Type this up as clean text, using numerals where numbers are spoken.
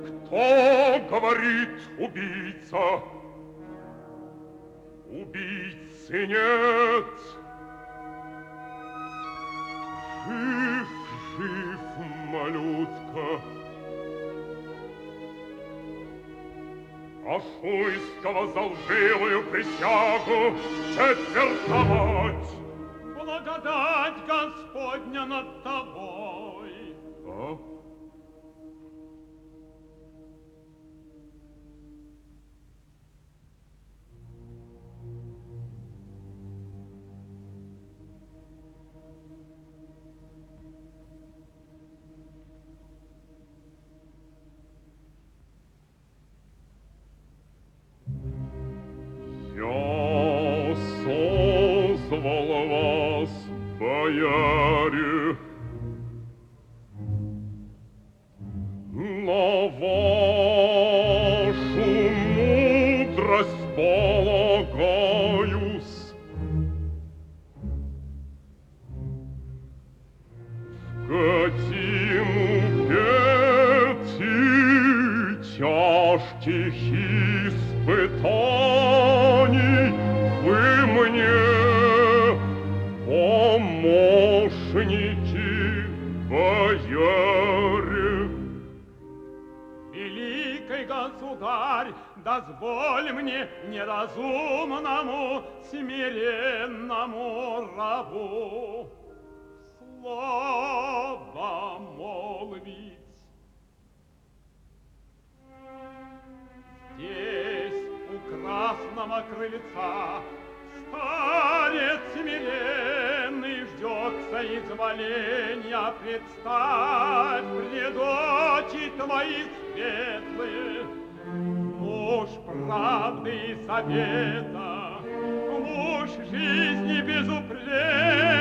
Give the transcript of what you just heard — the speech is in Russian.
Кто говорит убийца? Убийцы нет. Жив, жив, малютка. Ашуйского за лживую присягу четвертовать. Благодать Господня над тобой. А? Я созвал вас, бояре, на вашу мудрость полагаюсь. В годину пяти тяжких испытаний вы мне помощники, бояре. Великий государь, дозволь мне неразумному, смиренному рабу слово молвить. Здесь, у красного крыльца, старец смиренный ждется изволения предстать пред очи твои светлые. Муж правды и совета, муж жизни безупречный,